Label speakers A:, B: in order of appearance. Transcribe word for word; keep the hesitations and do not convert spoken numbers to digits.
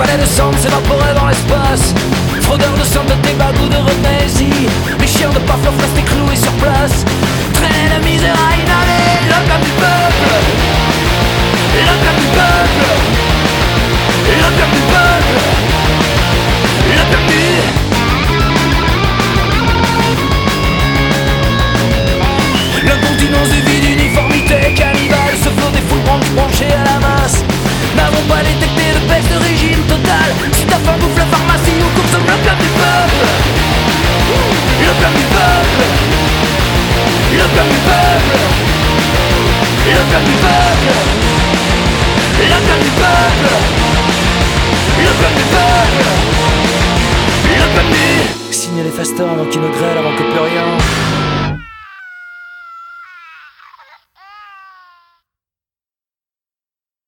A: palais de sang s'évaporaient dans l'espace. Fraudeurs de sainteté, bagou de renésie. Les chiens de Pavlov restaient cloués sur place. Traîner la misère à inhaler. L'opium du peuple. L'opium du peuple. L'opium du peuple. L'opium du... L'incontinence des vies d'uniformité cannibale. Ce flot des foules branchées à la masse. N'avons pas détecté de baisse de régime total. Si ta faim bouffe la pharmacie, on consomme l'opium du peuple. L'opium du peuple. L'opium du peuple. L'opium du peuple. L'opium du peuple. L'opium du peuple. L'opium du... Signez les festins avant qu'il ne grêle, avant que plus rien.